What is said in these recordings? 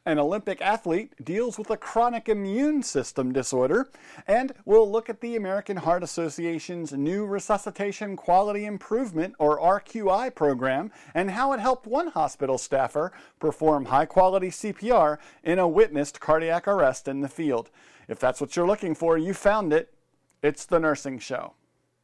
An Olympic athlete deals with a chronic immune system disorder, and we'll look at the American Heart Association's new Resuscitation Quality Improvement, or RQI program, and how it helped one hospital staffer perform high-quality CPR in a witnessed cardiac arrest in the field. If that's what you're looking for, you found it. It's The Nursing Show.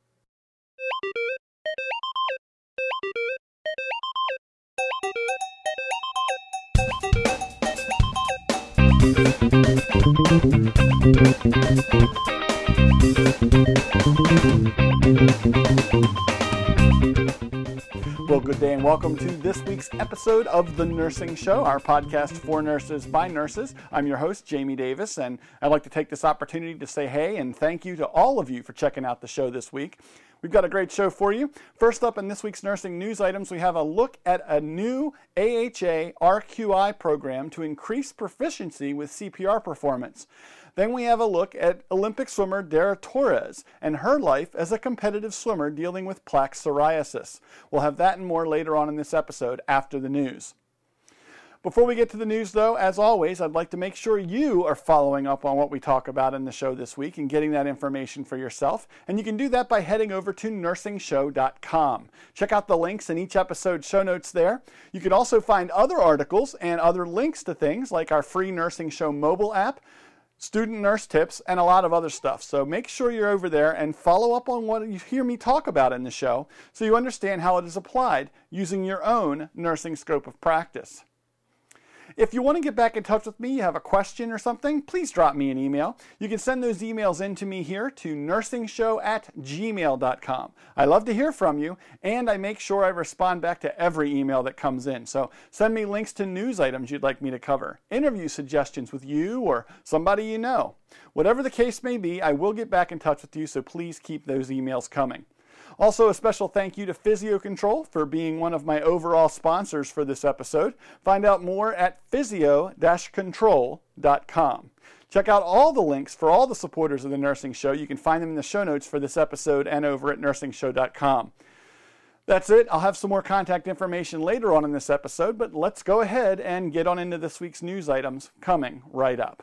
Well, good day and welcome to this week's episode of The Nursing Show, our podcast for nurses by nurses. I'm your host, Jamie Davis, and I'd like to take this opportunity to say hey and thank you to all of you for checking out the show this week. We've got a great show for you. First up in this week's nursing news items, we have a look at a new AHA RQI program to increase proficiency with CPR performance. Then we have a look at Olympic swimmer Dara Torres and her life as a competitive swimmer dealing with plaque psoriasis. We'll have that and more later on in this episode after the news. Before we get to the news, though, as always, I'd like to make sure you are following up on what we talk about in the show this week and getting that information for yourself. And you can do that by heading over to NursingShow.com. Check out the links in each episode's show notes there. You can also find other articles and other links to things like our free Nursing Show mobile app, student nurse tips, and a lot of other stuff. So make sure you're over there and follow up on what you hear me talk about in the show so you understand how it is applied using your own nursing scope of practice. If you want to get back in touch with me, you have a question or something, please drop me an email. You can send those emails in to me here to nursingshow@gmail.com. I love to hear from you, and I make sure I respond back to every email that comes in. So send me links to news items you'd like me to cover, interview suggestions with you or somebody you know. Whatever the case may be, I will get back in touch with you, so please keep those emails coming. Also, a special thank you to Physio-Control for being one of my overall sponsors for this episode. Find out more at physio-control.com. Check out all the links for all the supporters of The Nursing Show. You can find them in the show notes for this episode and over at nursingshow.com. That's it. I'll have some more contact information later on in this episode, but let's go ahead and get on into this week's news items coming right up.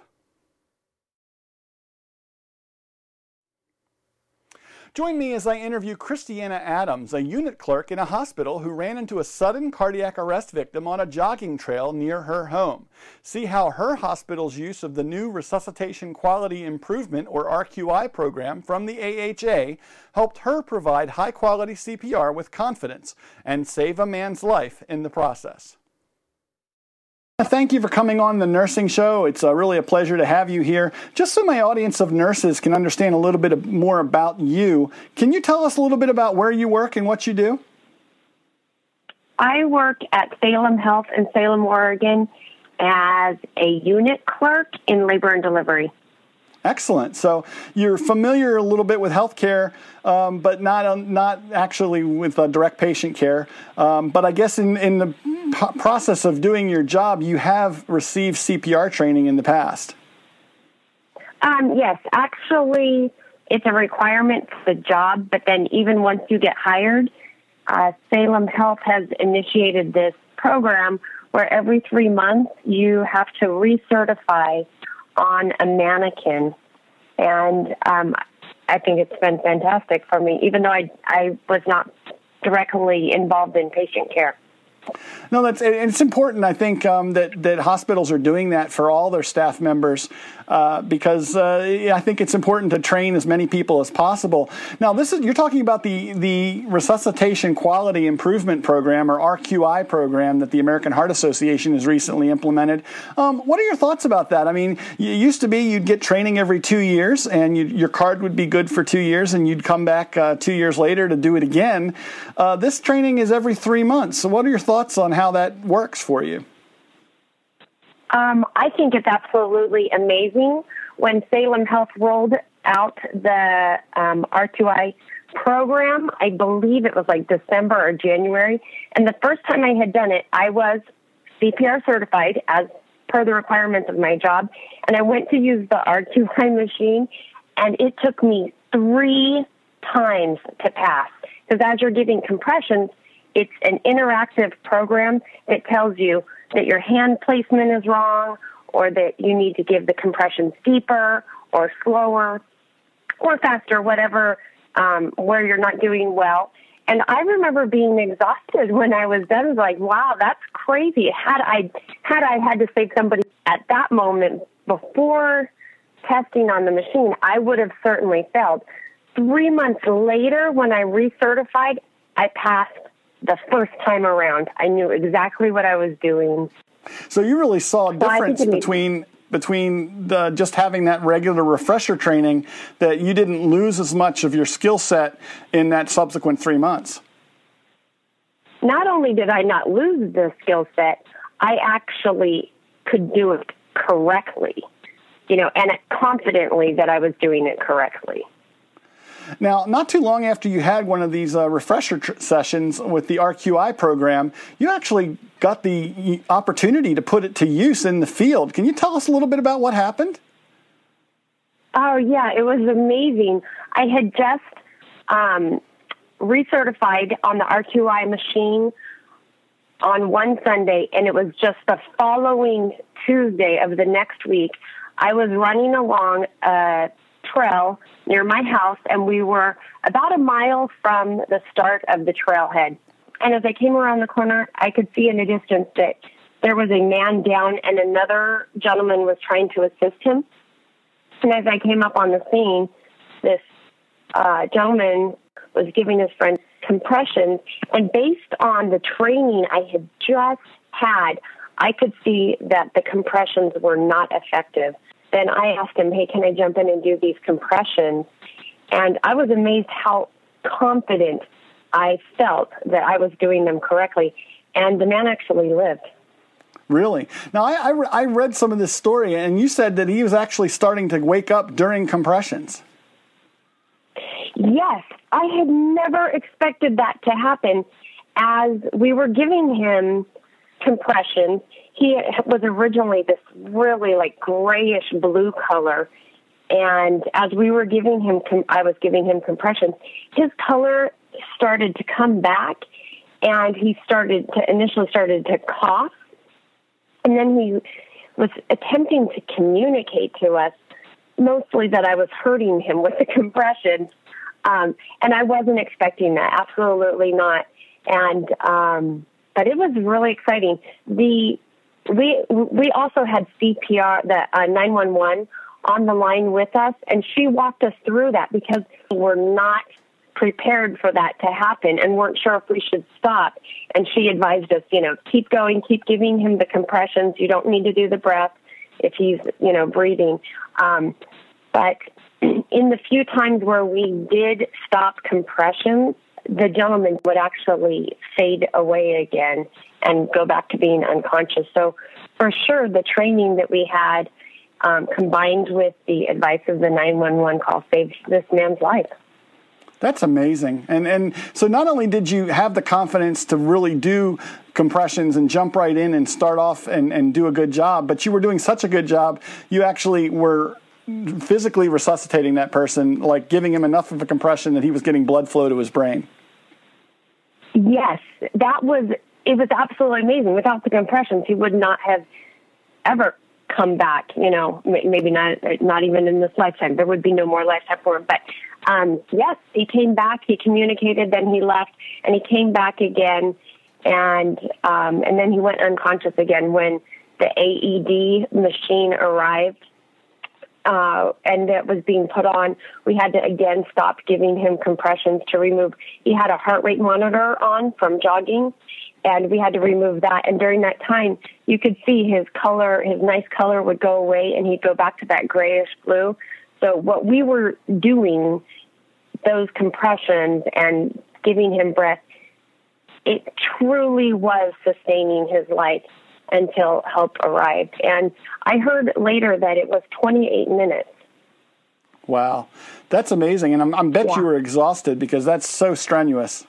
Join me as I interview Christiana Adams, a unit clerk in a hospital who ran into a sudden cardiac arrest victim on a jogging trail near her home. See how her hospital's use of the new Resuscitation Quality Improvement, or RQI program from the AHA helped her provide high-quality CPR with confidence and save a man's life in the process. Thank you for coming on The Nursing Show. It's really a pleasure to have you here. Just so my audience of nurses can understand a little bit more about you, can you tell us a little bit about where you work and what you do? I work at Salem Health in Salem, Oregon as a unit clerk in labor and delivery. Excellent. So you're familiar a little bit with healthcare, but not actually with direct patient care. But I guess in the process of doing your job, you have received CPR training in the past. Yes, actually, it's a requirement for the job. But then even once you get hired, Salem Health has initiated this program where every 3 months you have to recertify on a mannequin. And I think it's been fantastic for me, even though I was not directly involved in patient care. No, it's important, I think, that hospitals are doing that for all their staff members because I think it's important to train as many people as possible. Now, you're talking about the Resuscitation Quality Improvement Program, or RQI program, that the American Heart Association has recently implemented. What are your thoughts about that? I mean, it used to be you'd get training every 2 years, and your card would be good for 2 years, and you'd come back 2 years later to do it again. This training is every 3 months. So what are your thoughts on how that works for you? I think it's absolutely amazing. When Salem Health rolled out the RQI program, I believe it was like December or January, and the first time I had done it, I was CPR certified as per the requirements of my job, and I went to use the RQI machine, and it took me 3 times to pass, because as you're giving compressions, it's an interactive program that tells you that your hand placement is wrong, or that you need to give the compressions deeper or slower or faster, whatever, where you're not doing well. And I remember being exhausted when I was done. I was like, wow, that's crazy. Had I had to save somebody at that moment before testing on the machine, I would have certainly failed. 3 months later, when I recertified, I passed the first time around. I knew exactly what I was doing. So you really saw a difference between just having that regular refresher training, that you didn't lose as much of your skill set in that subsequent 3 months. Not only did I not lose the skill set, I actually could do it correctly, and confidently that I was doing it correctly. Now, not too long after you had one of these refresher sessions with the RQI program, you actually got the opportunity to put it to use in the field. Can you tell us a little bit about what happened? Oh, yeah, it was amazing. I had just recertified on the RQI machine on one Sunday, and it was just the following Tuesday of the next week. I was running along a trail near my house, and we were about a mile from the start of the trailhead. And as I came around the corner, I could see in the distance that there was a man down and another gentleman was trying to assist him. And as I came up on the scene, this gentleman was giving his friend compressions, and based on the training I had just had, I could see that the compressions were not effective. Then I asked him, hey, can I jump in and do these compressions? And I was amazed how confident I felt that I was doing them correctly. And the man actually lived. Really? Now, I read some of this story, and you said that he was actually starting to wake up during compressions. Yes, I had never expected that to happen. As we were giving him compressions, he was originally this really grayish blue color. And as we were giving him, I was giving him compressions, his color started to come back, and he initially started to cough. And then he was attempting to communicate to us, mostly that I was hurting him with the compressions. And I wasn't expecting that. Absolutely not. And, but it was really exciting. We also had CPR, the 911 on the line with us, and she walked us through that because we're not prepared for that to happen and weren't sure if we should stop. And she advised us, keep going, keep giving him the compressions. You don't need to do the breath if he's, breathing. But in the few times where we did stop compressions, the gentleman would actually fade away again and go back to being unconscious. So for sure, the training that we had combined with the advice of the 911 call saved this man's life. That's amazing. And so not only did you have the confidence to really do compressions and jump right in and start off and do a good job, but you were doing such a good job, you actually were physically resuscitating that person, like giving him enough of a compression that he was getting blood flow to his brain. Yes, it was absolutely amazing. Without the compressions, he would not have ever come back, maybe not even in this lifetime. There would be no more lifetime for him. But yes, he came back, he communicated, then he left, and he came back again, and then he went unconscious again when the AED machine arrived. And that was being put on. We had to again stop giving him compressions to remove. He had a heart rate monitor on from jogging, and we had to remove that. And during that time, you could see his color, his nice color would go away, and he'd go back to that grayish blue. So what we were doing, those compressions and giving him breath, it truly was sustaining his life until help arrived. And I heard later that it was 28 minutes. Wow. That's amazing. And I bet you were exhausted because that's so strenuous.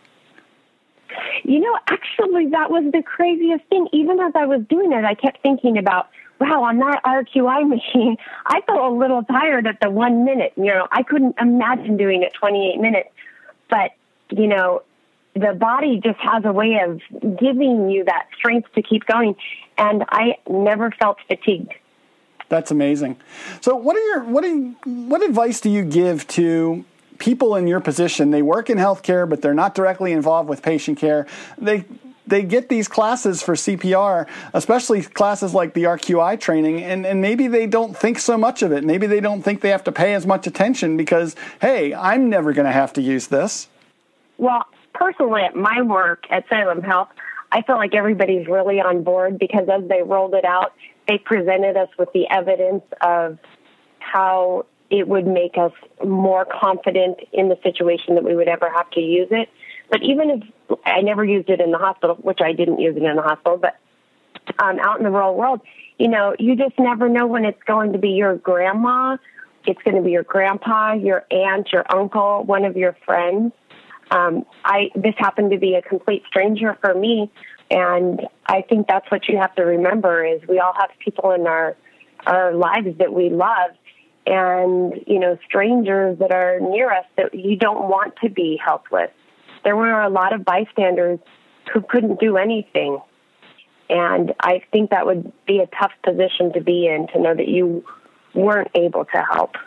Actually, that was the craziest thing. Even as I was doing it, I kept thinking about, wow, on that RQI machine, I felt a little tired at the 1 minute. I couldn't imagine doing it 28 minutes. But, the body just has a way of giving you that strength to keep going. And I never felt fatigued. That's amazing. So what advice do you give to people in your position? They work in healthcare, but they're not directly involved with patient care. They get these classes for CPR, especially classes like the RQI training, and maybe they don't think so much of it. Maybe they don't think they have to pay as much attention because, hey, I'm never going to have to use this. Well, personally, at my work at Salem Health, I feel like everybody's really on board because as they rolled it out, they presented us with the evidence of how it would make us more confident in the situation that we would ever have to use it. But even if I never used it in the hospital, which I didn't use it in the hospital, but out in the real world, you just never know when it's going to be your grandma, it's going to be your grandpa, your aunt, your uncle, one of your friends. This happened to be a complete stranger for me, and I think that's what you have to remember is we all have people in our lives that we love, and strangers that are near us that you don't want to be helped with. There were a lot of bystanders who couldn't do anything, and I think that would be a tough position to be in, to know that you weren't able to help.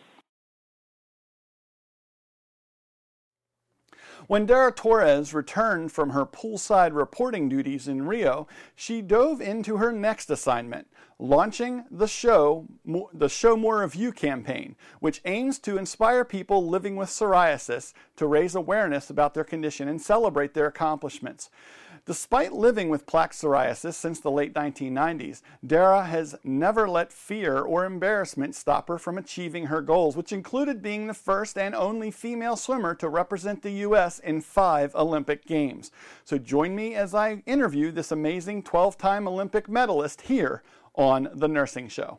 When Dara Torres returned from her poolside reporting duties in Rio, she dove into her next assignment, launching the Show More of You campaign, which aims to inspire people living with psoriasis to raise awareness about their condition and celebrate their accomplishments. Despite living with plaque psoriasis since the late 1990s, Dara has never let fear or embarrassment stop her from achieving her goals, which included being the first and only female swimmer to represent the U.S. in 5 Olympic Games. So join me as I interview this amazing 12-time Olympic medalist here on The Nursing Show.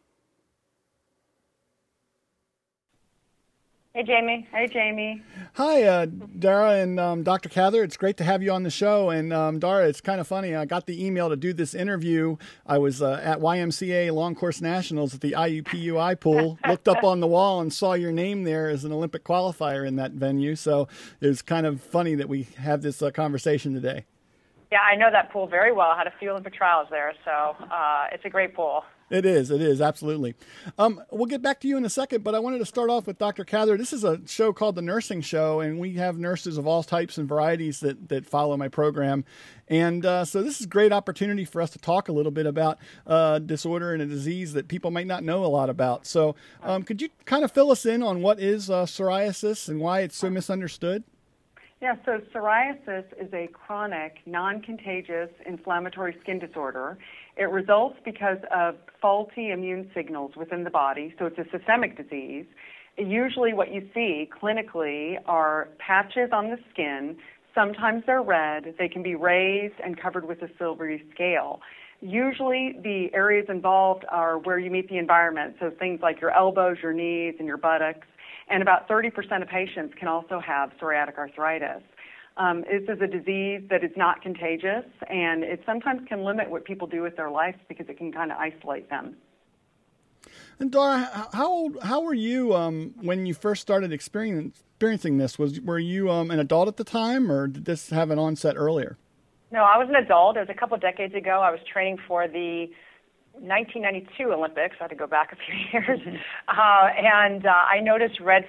Hey, Jamie. Hey, Jamie. Hi, Dara and Dr. Cather. It's great to have you on the show. And Dara, it's kind of funny. I got the email to do this interview. I was at YMCA Long Course Nationals at the IUPUI pool, looked up on the wall and saw your name there as an Olympic qualifier in that venue. So it was kind of funny that we have this conversation today. Yeah, I know that pool very well. I had a few Olympic trials there, so it's a great pool. It is, absolutely. We'll get back to you in a second, but I wanted to start off with Dr. Cather. This is a show called The Nursing Show, and we have nurses of all types and varieties that follow my program. And so this is a great opportunity for us to talk a little bit about disorder and a disease that people might not know a lot about. So could you kind of fill us in on what is psoriasis and why it's so misunderstood? Yeah, so psoriasis is a chronic, non-contagious inflammatory skin disorder. It results because of faulty immune signals within the body, so it's a systemic disease. Usually what you see clinically are patches on the skin. Sometimes they're red. They can be raised and covered with a silvery scale. Usually the areas involved are where you meet the environment, so things like your elbows, your knees, and your buttocks. And about 30% of patients can also have psoriatic arthritis. This is a disease that is not contagious, and it sometimes can limit what people do with their lives because it can kind of isolate them. And Dara, how were you when you first started experiencing this? Were you an adult at the time, or did this have an onset earlier? No, I was an adult. It was a couple decades ago. I was training for the 1992 Olympics. I had to go back a few years. And I noticed red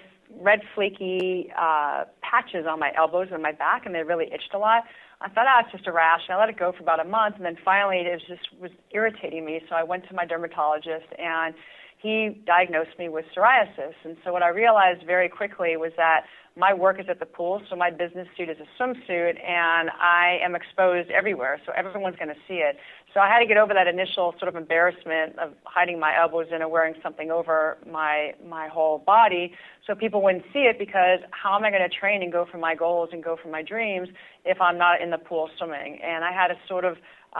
flaky patches on my elbows and my back, and they really itched a lot. I thought, it's just a rash, and I let it go for about a month, and then finally it was irritating me, so I went to my dermatologist, and he diagnosed me with psoriasis. And so what I realized very quickly was that my work is at the pool, so my business suit is a swimsuit, and I am exposed everywhere, so everyone's going to see it. So I had to get over that initial sort of embarrassment of hiding my elbows in or wearing something over my whole body so people wouldn't see it, because how am I going to train and go for my goals and go for my dreams if I'm not in the pool swimming? And I had to sort of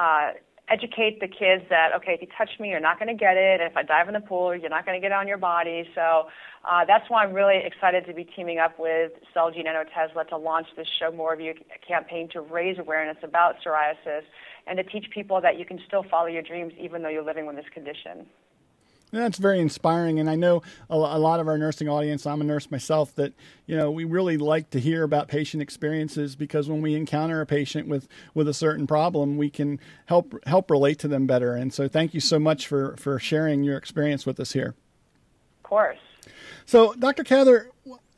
educate the kids that, okay, if you touch me, you're not going to get it. If I dive in the pool, you're not going to get it on your body. So that's why I'm really excited to be teaming up with Celgene and Otezla to launch this Show More of You campaign to raise awareness about psoriasis and to teach people that you can still follow your dreams even though you're living with this condition. That's very inspiring, and I know a lot of our nursing audience, I'm a nurse myself, that we really like to hear about patient experiences, because when we encounter a patient with a certain problem, we can help relate to them better. And so thank you so much for sharing your experience with us here. Of course. So, Dr. Cather,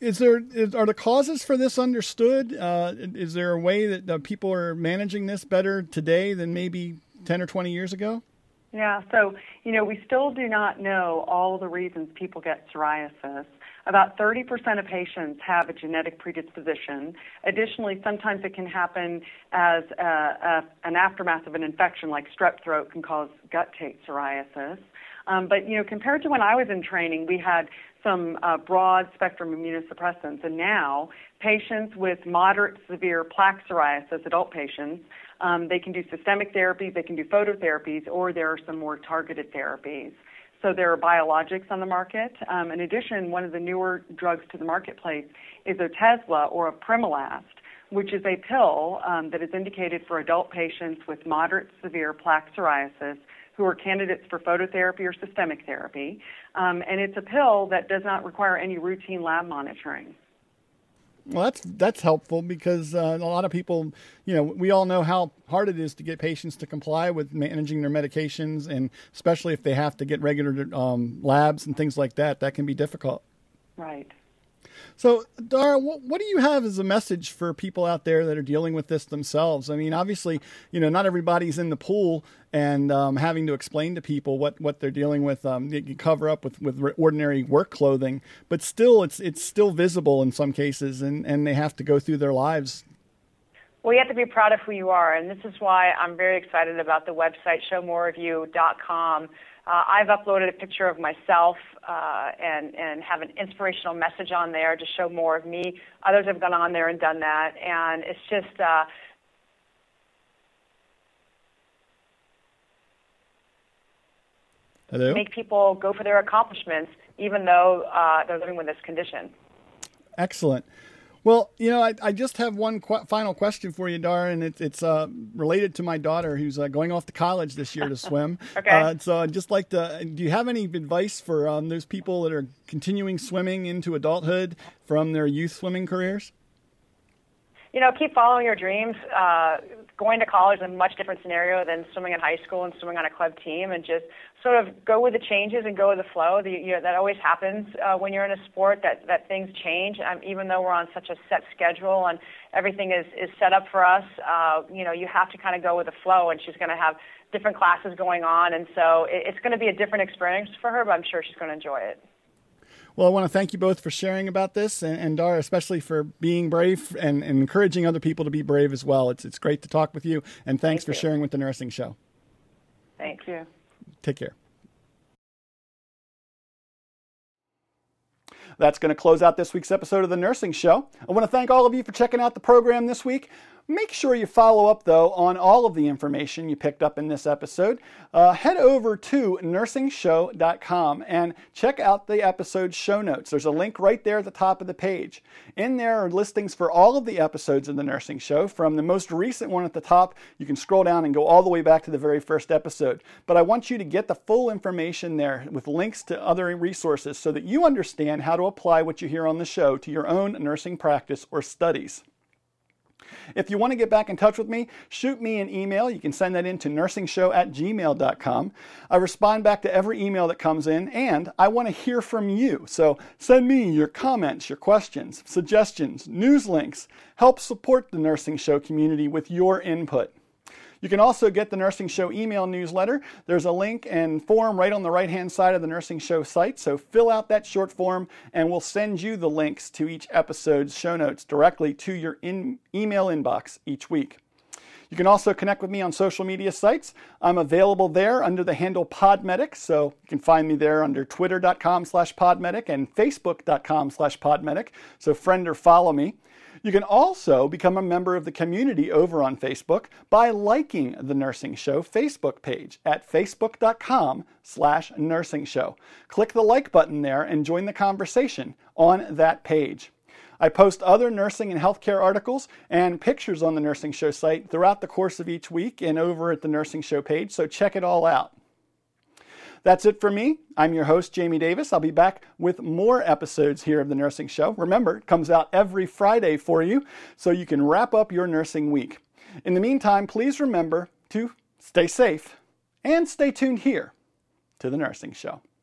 are the causes for this understood? Is there a way that people are managing this better today than maybe 10 or 20 years ago? Yeah, so, we still do not know all the reasons people get psoriasis. About 30% of patients have a genetic predisposition. Additionally, sometimes it can happen as an aftermath of an infection, like strep throat can cause gut tape psoriasis. But, compared to when I was in training, we had some broad spectrum immunosuppressants. And now patients with moderate to severe plaque psoriasis, adult patients, they can do systemic therapies, they can do phototherapies, or there are some more targeted therapies. So there are biologics on the market. In addition, one of the newer drugs to the marketplace is Otezla, or apremilast, which is a pill that is indicated for adult patients with moderate to severe plaque psoriasis who are candidates for phototherapy or systemic therapy. And it's a pill that does not require any routine lab monitoring. Well, that's helpful, because a lot of people, we all know how hard it is to get patients to comply with managing their medications, and especially if they have to get regular labs and things like that, that can be difficult. Right. So, Dara, what do you have as a message for people out there that are dealing with this themselves? I mean, obviously, not everybody's in the pool and having to explain to people what they're dealing with. You cover up with ordinary work clothing, but still, it's still visible in some cases, and they have to go through their lives. Well, you have to be proud of who you are, and this is why I'm very excited about the website, showmoreofyou.com. I've uploaded a picture of myself and have an inspirational message on there to show more of me. Others have gone on there and done that, and it's just Hello? Make people go for their accomplishments, even though they're living with this condition. Excellent. Well, I just have one final question for you, Dara, and it's related to my daughter, who's going off to college this year to swim. Okay. So I'd just like to, do you have any advice for those people that are continuing swimming into adulthood from their youth swimming careers? Keep following your dreams. Going to college is a much different scenario than swimming in high school and swimming on a club team, and just sort of go with the changes and go with the flow. That always happens when you're in a sport, that things change. Even though we're on such a set schedule and everything is set up for us, you have to kind of go with the flow, and she's going to have different classes going on, and so it's going to be a different experience for her, but I'm sure she's going to enjoy it. Well, I want to thank you both for sharing about this, and Dara, especially for being brave and encouraging other people to be brave as well. It's great to talk with you, and thanks for sharing with the Nursing Show. Thank you. Take care. That's going to close out this week's episode of The Nursing Show. I want to thank all of you for checking out the program this week. Make sure you follow up, though, on all of the information you picked up in this episode. Head over to NursingShow.com and check out the episode show notes. There's a link right there at the top of the page. In there are listings for all of the episodes of The Nursing Show. From the most recent one at the top, you can scroll down and go all the way back to the very first episode. But I want you to get the full information there with links to other resources so that you understand how to apply what you hear on the show to your own nursing practice or studies. If you want to get back in touch with me, shoot me an email. You can send that in to nursingshow@gmail.com. I respond back to every email that comes in, and I want to hear from you. So send me your comments, your questions, suggestions, news links. Help support the Nursing Show community with your input. You can also get the Nursing Show email newsletter. There's a link and form right on the right-hand side of the Nursing Show site, so fill out that short form and we'll send you the links to each episode's show notes directly to your email inbox each week. You can also connect with me on social media sites. I'm available there under the handle Podmedic, so you can find me there under twitter.com/Podmedic and facebook.com/Podmedic, so friend or follow me. You can also become a member of the community over on Facebook by liking the Nursing Show Facebook page at facebook.com/Nursing Show. Click the like button there and join the conversation on that page. I post other nursing and healthcare articles and pictures on the Nursing Show site throughout the course of each week and over at the Nursing Show page, so check it all out. That's it for me. I'm your host, Jamie Davis. I'll be back with more episodes here of The Nursing Show. Remember, it comes out every Friday for you, so you can wrap up your nursing week. In the meantime, please remember to stay safe and stay tuned here to The Nursing Show.